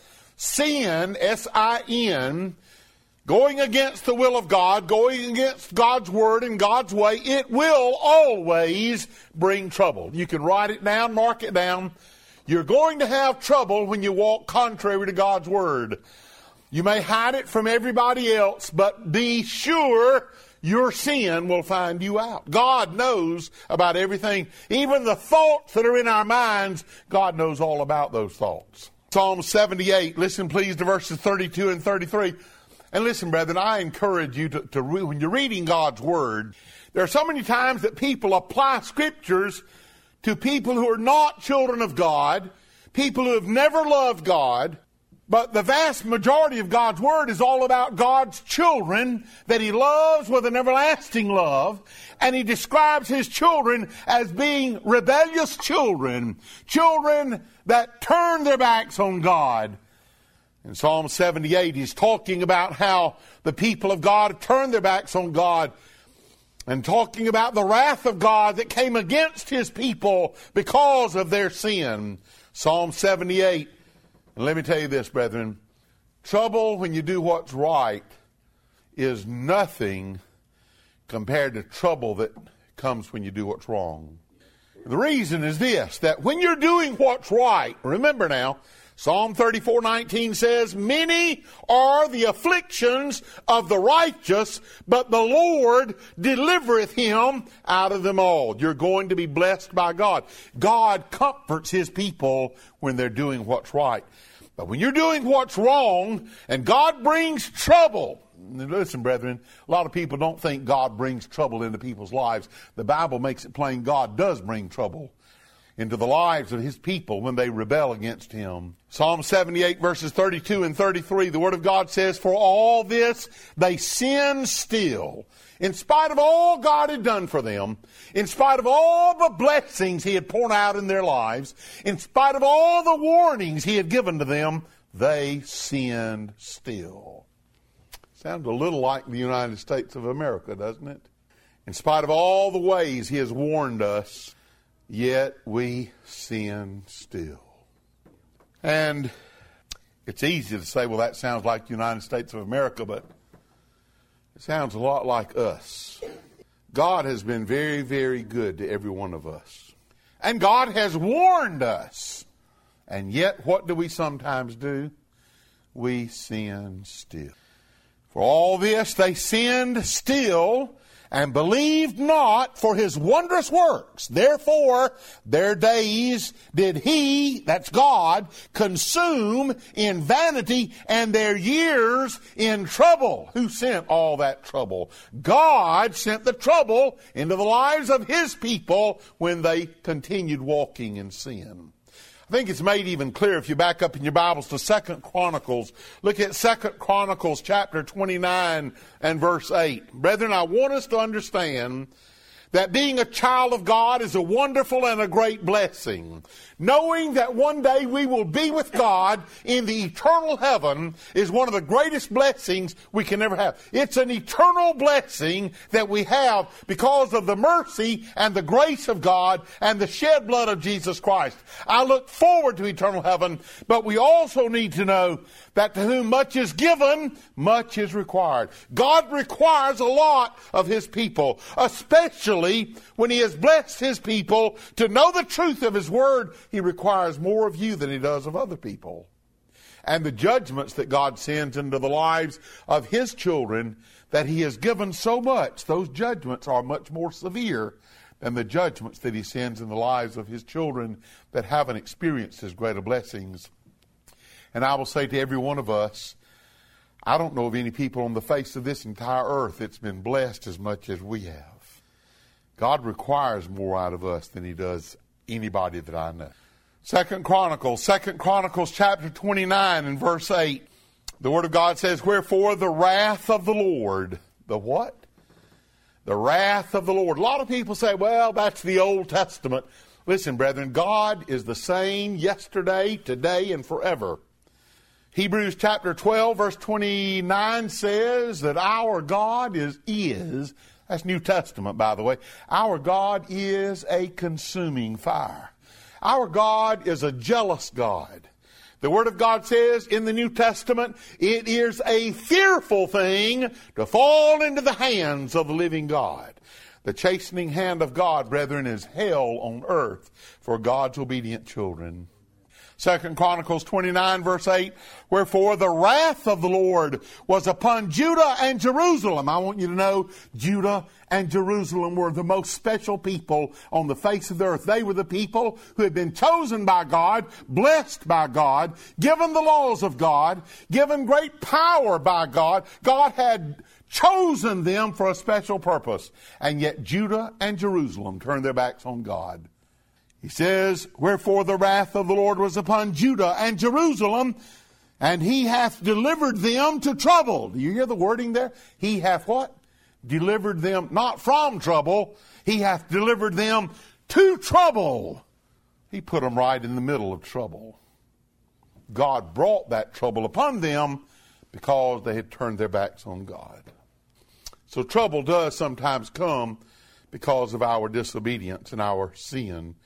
sin, S I N, going against the will of God, going against God's Word and God's way, it will always bring trouble. You can write it down, mark it down. You're going to have trouble when you walk contrary to God's Word. You may hide it from everybody else, but be sure your sin will find you out. God knows about everything. Even the thoughts that are in our minds, God knows all about those thoughts. Psalm seventy-eight, listen please to verses thirty-two and thirty-three. And listen, brethren, I encourage you to, to read, when you're reading God's Word, there are so many times that people apply scriptures to people who are not children of God, people who have never loved God, but the vast majority of God's Word is all about God's children that He loves with an everlasting love, and He describes His children as being rebellious children, children that turn their backs on God. In Psalm seventy-eight, he's talking about how the people of God turned their backs on God, and talking about the wrath of God that came against His people because of their sin. Psalm seventy-eight. And let me tell you this, brethren. Trouble when you do what's right is nothing compared to trouble that comes when you do what's wrong. The reason is this, that when you're doing what's right, remember now, Psalm thirty-four nineteen says, many are the afflictions of the righteous, but the Lord delivereth him out of them all. You're going to be blessed by God. God comforts His people when they're doing what's right. But when you're doing what's wrong and God brings trouble, listen, brethren, a lot of people don't think God brings trouble into people's lives. The Bible makes it plain God does bring trouble into the lives of His people when they rebel against Him. Psalm seventy-eight verses thirty-two and thirty-three, the Word of God says, for all this they sin still. In spite of all God had done for them, in spite of all the blessings He had poured out in their lives, in spite of all the warnings He had given to them, they sinned still. Sounds a little like the United States of America, doesn't it? In spite of all the ways He has warned us, yet we sin still. And it's easy to say, well, that sounds like the United States of America, but it sounds a lot like us. God has been very, very good to every one of us. And God has warned us. And yet, what do we sometimes do? We sin still. For all this they sinned still, and believed not for His wondrous works. Therefore, their days did He, that's God, consume in vanity, and their years in trouble. Who sent all that trouble? God sent the trouble into the lives of His people when they continued walking in sin. I think it's made even clear if you back up in your Bibles to Second Chronicles. Look at Second Chronicles chapter twenty-nine and verse eight. Brethren, I want us to understand that being a child of God is a wonderful and a great blessing. Knowing that one day we will be with God in the eternal heaven is one of the greatest blessings we can ever have. It's an eternal blessing that we have because of the mercy and the grace of God and the shed blood of Jesus Christ. I look forward to eternal heaven, but we also need to know that to whom much is given, much is required. God requires a lot of His people, especially when He has blessed His people to know the truth of His Word. He requires more of you than He does of other people. and the judgments that God sends into the lives of His children, that He has given so much. Those judgments are much more severe than the judgments that He sends in the lives of His children that haven't experienced His greater blessings. And I will say to every one of us, I don't know of any people on the face of this entire earth that's been blessed as much as we have. God requires more out of us than He does anybody that I know. Second Chronicles, Second Chronicles chapter twenty-nine and verse eight. The Word of God says, wherefore the wrath of the Lord, the what? The wrath of the Lord. A lot of people say, well, that's the Old Testament. Listen, brethren, God is the same yesterday, today, and forever. Hebrews chapter twelve, verse twenty-nine says that our God is, is, that's New Testament, by the way, our God is a consuming fire. Our God is a jealous God. The Word of God says in the New Testament, it is a fearful thing to fall into the hands of the living God. The chastening hand of God, brethren, is hell on earth for God's obedient children. Second Chronicles twenty-nine, verse eight, wherefore the wrath of the Lord was upon Judah and Jerusalem. I want you to know, Judah and Jerusalem were the most special people on the face of the earth. They were the people who had been chosen by God, blessed by God, given the laws of God, given great power by God. God had chosen them for a special purpose. And yet Judah and Jerusalem turned their backs on God. He says, wherefore the wrath of the Lord was upon Judah and Jerusalem, and He hath delivered them to trouble. Do you hear the wording there? He hath what? Delivered them, not from trouble. He hath delivered them to trouble. He put them right in the middle of trouble. God brought that trouble upon them because they had turned their backs on God. So trouble does sometimes come because of our disobedience and our sin.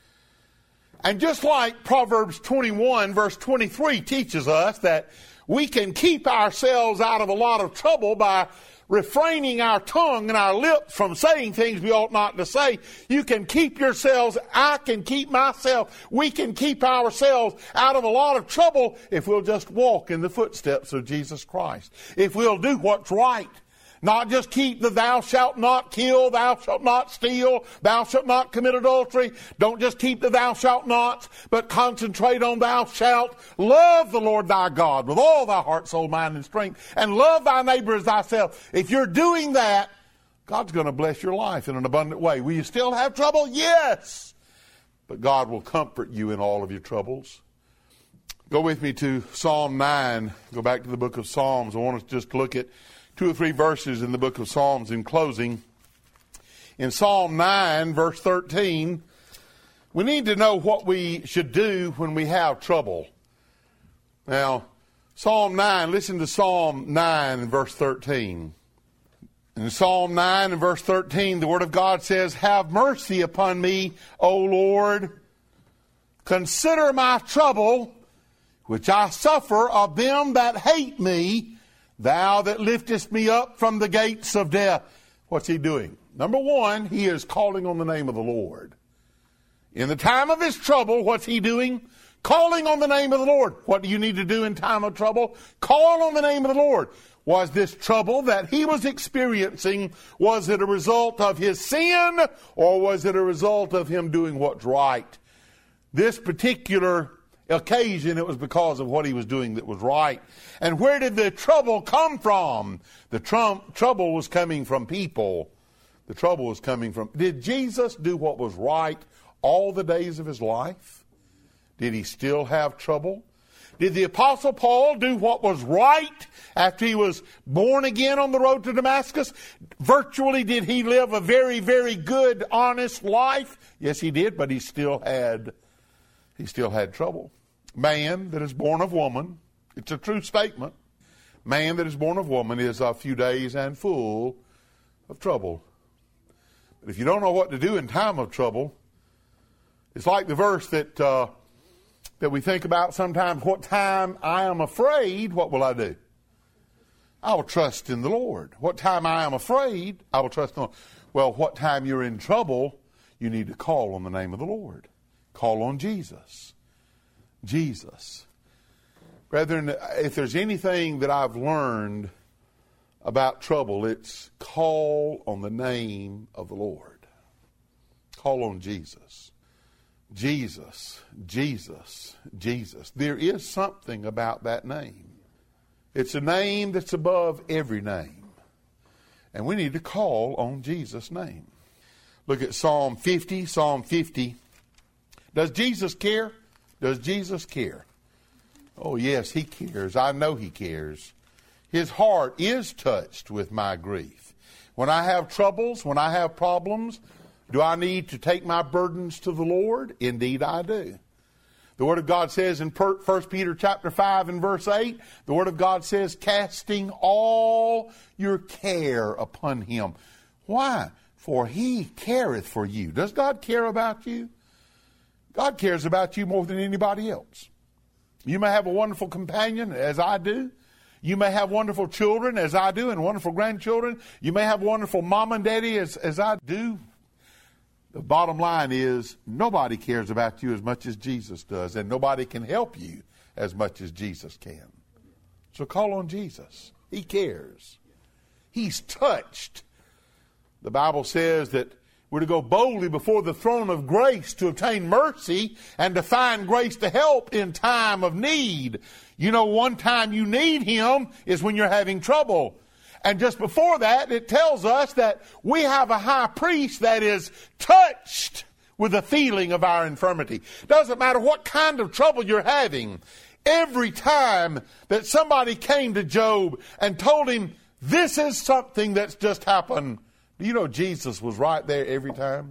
And just like Proverbs twenty-one, verse twenty-three teaches us that we can keep ourselves out of a lot of trouble by refraining our tongue and our lips from saying things we ought not to say. You can keep yourselves, I can keep myself, we can keep ourselves out of a lot of trouble if we'll just walk in the footsteps of Jesus Christ. If we'll do what's right. Not just keep the thou shalt not kill, thou shalt not steal, thou shalt not commit adultery. Don't just keep the thou shalt nots, but concentrate on thou shalt love the Lord thy God with all thy heart, soul, mind, and strength, and love thy neighbor as thyself. If you're doing that, God's going to bless your life in an abundant way. Will you still have trouble? Yes. But God will comfort you in all of your troubles. Go with me to Psalm nine. Go back to the book of Psalms. I want us just to look at two or three verses in the book of Psalms in closing. In Psalm nine, verse thirteen, we need to know what we should do when we have trouble. Now, Psalm nine, listen to Psalm nine and verse thirteen. In Psalm nine and verse thirteen, the Word of God says, have mercy upon me, O Lord. Consider my trouble, which I suffer of them that hate me. Thou that liftest me up from the gates of death. What's he doing? Number one, he is calling on the name of the Lord. In the time of his trouble, what's he doing? Calling on the name of the Lord. What do you need to do in time of trouble? Call on the name of the Lord. Was this trouble that he was experiencing, was it a result of his sin, or was it a result of him doing what's right? This particular occasion, it was because of what he was doing that was right. And where did the trouble come from? The tr- trouble was coming from people. The trouble was coming from... Did Jesus do what was right all the days of his life? Did he still have trouble? Did the Apostle Paul do what was right after he was born again on the road to Damascus? Virtually, did he live a very, very good, honest life? Yes, he did, but he still had, he still had trouble. Man that is born of woman, it's a true statement. Man that is born of woman is a few days and full of trouble. But if you don't know what to do in time of trouble, it's like the verse that uh, that we think about sometimes. What time I am afraid, what will I do? I will trust in the Lord. What time I am afraid, I will trust in the Lord. Well, what time you're in trouble, you need to call on the name of the Lord. Call on Jesus. Jesus. Brethren, if there's anything that I've learned about trouble, it's call on the name of the Lord. Call on Jesus. Jesus, Jesus, Jesus. There is something about that name. It's a name that's above every name. And we need to call on Jesus' name. Look at Psalm fifty. Psalm fifty. Does Jesus care? Does Jesus care? Oh, yes, he cares. I know he cares. His heart is touched with my grief. When I have troubles, when I have problems, do I need to take my burdens to the Lord? Indeed, I do. The Word of God says in First Peter chapter five and verse eight, the Word of God says, casting all your care upon him. Why? For he careth for you. Does God care about you? God cares about you more than anybody else. You may have a wonderful companion, as I do. You may have wonderful children, as I do, and wonderful grandchildren. You may have wonderful mom and daddy, as, as I do. The bottom line is, nobody cares about you as much as Jesus does, and nobody can help you as much as Jesus can. So call on Jesus. He cares. He's touched. The Bible says that we're to go boldly before the throne of grace to obtain mercy and to find grace to help in time of need. You know, one time you need him is when you're having trouble. And just before that, it tells us that we have a high priest that is touched with the feeling of our infirmity. Doesn't matter what kind of trouble you're having. Every time that somebody came to Job and told him, this is something that's just happened, do you know Jesus was right there every time?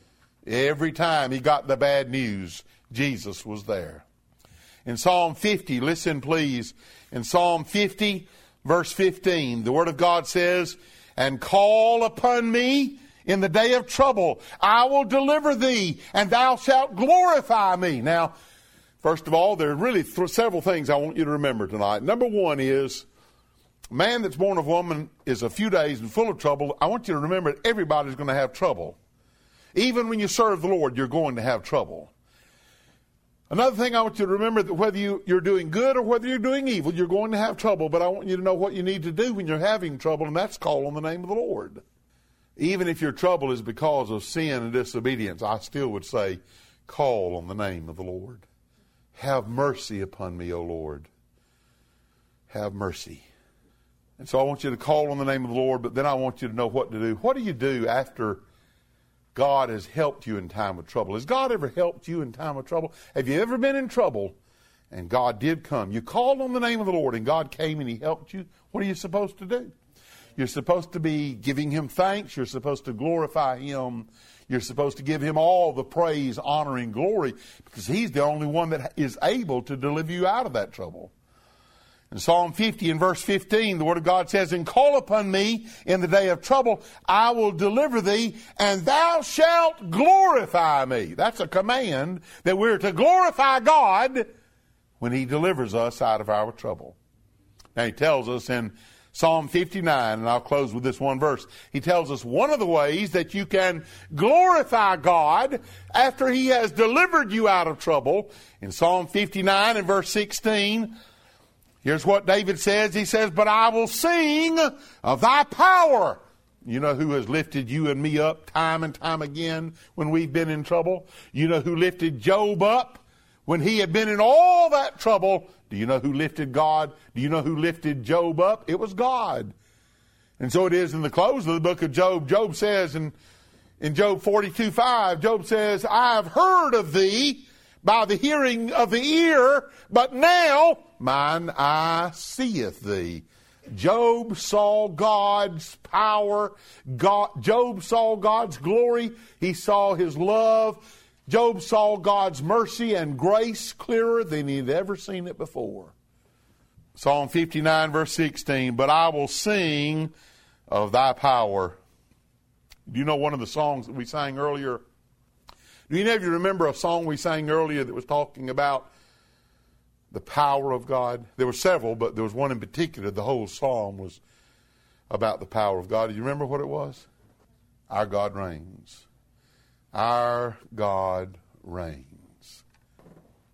Every time he got the bad news, Jesus was there. In Psalm fifty, listen please, in Psalm fifty, verse fifteen, the Word of God says, and call upon me in the day of trouble. I will deliver thee, and thou shalt glorify me. Now, first of all, there are really th- several things I want you to remember tonight. Number one is, a man that's born of woman is a few days and full of trouble. I want you to remember that everybody's going to have trouble. Even when you serve the Lord, you're going to have trouble. Another thing I want you to remember, that whether you, you're doing good or whether you're doing evil, you're going to have trouble. But I want you to know what you need to do when you're having trouble, and that's call on the name of the Lord. Even if your trouble is because of sin and disobedience, I still would say, call on the name of the Lord. Have mercy upon me, O Lord. Have mercy. And so I want you to call on the name of the Lord, but then I want you to know what to do. What do you do after God has helped you in time of trouble? Has God ever helped you in time of trouble? Have you ever been in trouble and God did come? You called on the name of the Lord and God came and he helped you. What are you supposed to do? You're supposed to be giving him thanks. You're supposed to glorify him. You're supposed to give him all the praise, honor, and glory, because he's the only one that is able to deliver you out of that trouble. In Psalm fifty and verse fifteen, the Word of God says, and call upon me in the day of trouble, I will deliver thee, and thou shalt glorify me. That's a command that we're to glorify God when he delivers us out of our trouble. Now he tells us in Psalm fifty-nine, and I'll close with this one verse. He tells us one of the ways that you can glorify God after he has delivered you out of trouble. In Psalm fifty-nine and verse sixteen, here's what David says. He says, but I will sing of thy power. You know who has lifted you and me up time and time again when we've been in trouble? You know who lifted Job up when he had been in all that trouble? Do you know who lifted God? Do you know who lifted Job up? It was God. And so it is in the close of the book of Job. Job says in, in Job forty-two five, Job says, I have heard of thee by the hearing of the ear, but now mine eye seeth thee. Job saw God's power. God, Job saw God's glory. He saw his love. Job saw God's mercy and grace clearer than he'd ever seen it before. Psalm fifty-nine verse sixteen, but I will sing of thy power. Do you know one of the songs that we sang earlier? Do any of you remember a song we sang earlier that was talking about the power of God? There were several, but there was one in particular. The whole psalm was about the power of God. Do you remember what it was? Our God reigns. Our God reigns.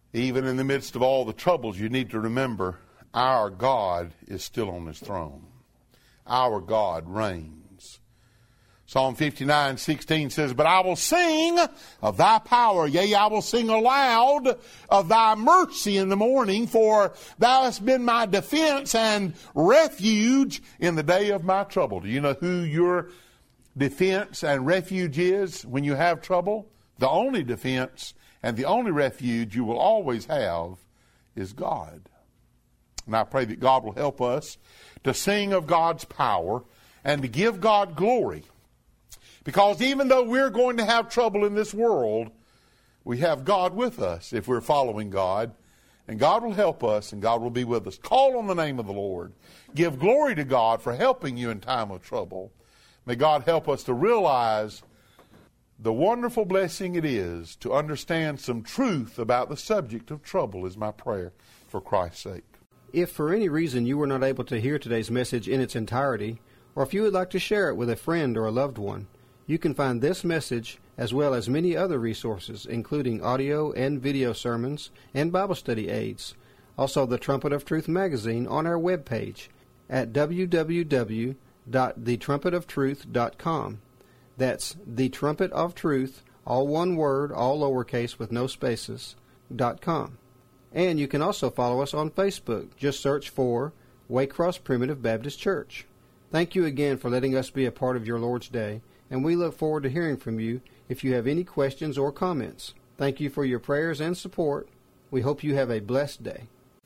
Even in the midst of all the troubles, you need to remember our God is still on his throne. Our God reigns. Psalm fifty-nine sixteen says, "But I will sing of thy power, yea, I will sing aloud of thy mercy in the morning, for thou hast been my defense and refuge in the day of my trouble." Do you know who your defense and refuge is when you have trouble? The only defense and the only refuge you will always have is God. And I pray that God will help us to sing of God's power and to give God glory. Because even though we're going to have trouble in this world, we have God with us if we're following God. And God will help us and God will be with us. Call on the name of the Lord. Give glory to God for helping you in time of trouble. May God help us to realize the wonderful blessing it is to understand some truth about the subject of trouble is my prayer for Christ's sake. If for any reason you were not able to hear today's message in its entirety, or if you would like to share it with a friend or a loved one, you can find this message as well as many other resources, including audio and video sermons and Bible study aids. Also, the Trumpet of Truth magazine on our webpage at w w w dot the trumpet of truth dot com. That's The Trumpet of Truth, all one word, all lowercase with no spaces, dot com. And you can also follow us on Facebook. Just search for Waycross Primitive Baptist Church. Thank you again for letting us be a part of your Lord's Day, and we look forward to hearing from you if you have any questions or comments. Thank you for your prayers and support. We hope you have a blessed day.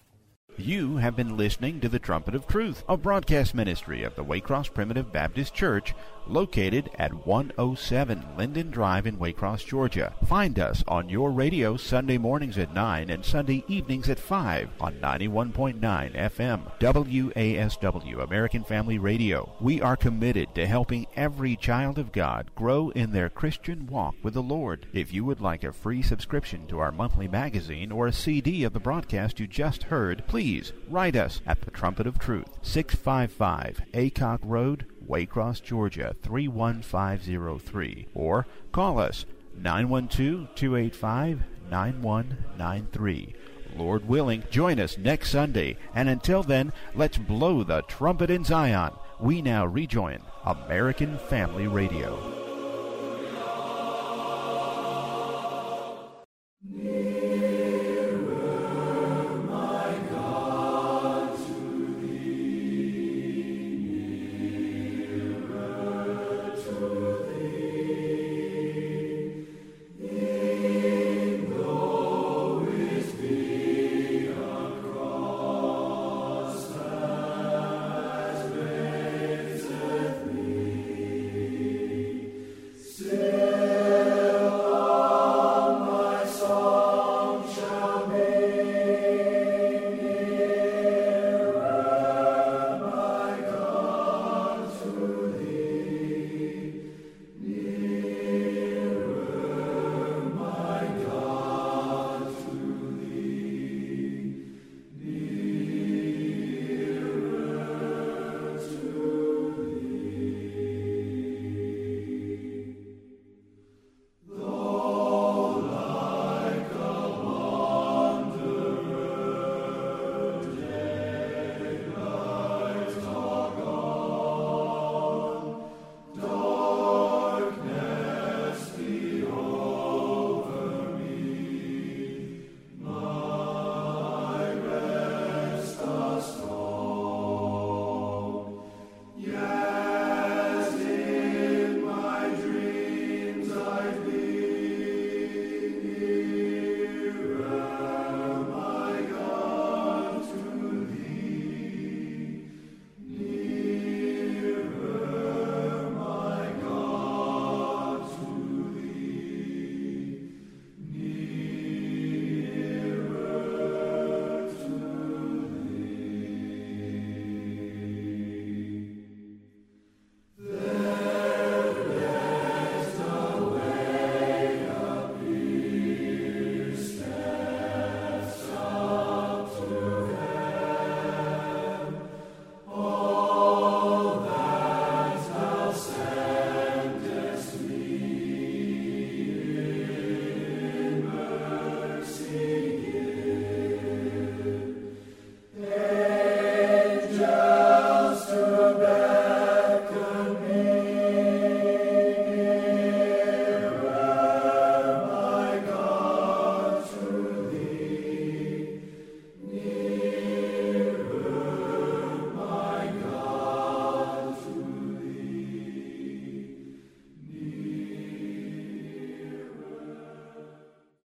You have been listening to the Trumpet of Truth, a broadcast ministry of the Waycross Primitive Baptist Church, located at one oh seven Linden Drive in Waycross, Georgia. Find us on your radio Sunday mornings at nine and Sunday evenings at five on ninety-one point nine F M, W A S W, American Family Radio. We are committed to helping every child of God grow in their Christian walk with the Lord. If you would like a free subscription to our monthly magazine or a C D of the broadcast you just heard, please write us at the Trumpet of Truth, six five five Aycock Road, Waycross, Georgia, three one five zero three, or call us nine one two, two eight five, nine one nine three. Lord willing, join us next Sunday, and until then, let's blow the trumpet in Zion. We now rejoin American Family Radio.